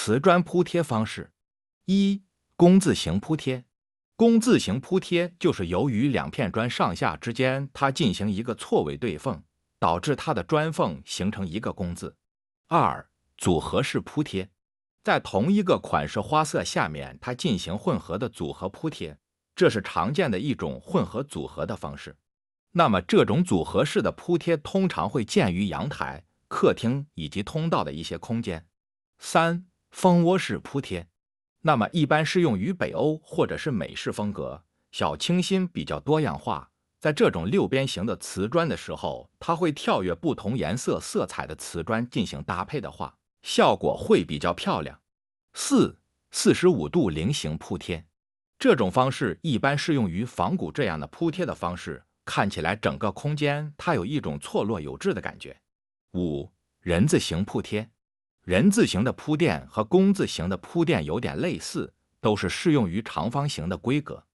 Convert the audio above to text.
瓷砖铺贴方式。一、工字形铺贴。工字形铺贴就是由于两片砖上下之间它进行一个错位对缝，导致它的砖缝形成一个工字。二、组合式铺贴。在同一个款式花色下面，它进行混合的组合铺贴，这是常见的一种混合组合的方式。那么这种组合式的铺贴通常会建于阳台、客厅以及通道的一些空间。三、蜂窝式铺贴。那么一般适用于北欧或者是美式风格，小清新比较多样化。在这种六边形的瓷砖的时候，它会跳跃不同颜色色彩的瓷砖进行搭配的话，效果会比较漂亮。四、45度菱形铺贴。这种方式一般适用于仿古这样的铺贴的方式，看起来整个空间它有一种错落有致的感觉。五、人字形铺贴。人字形的铺垫和工字形的铺垫有点类似，都是适用于长方形的规格。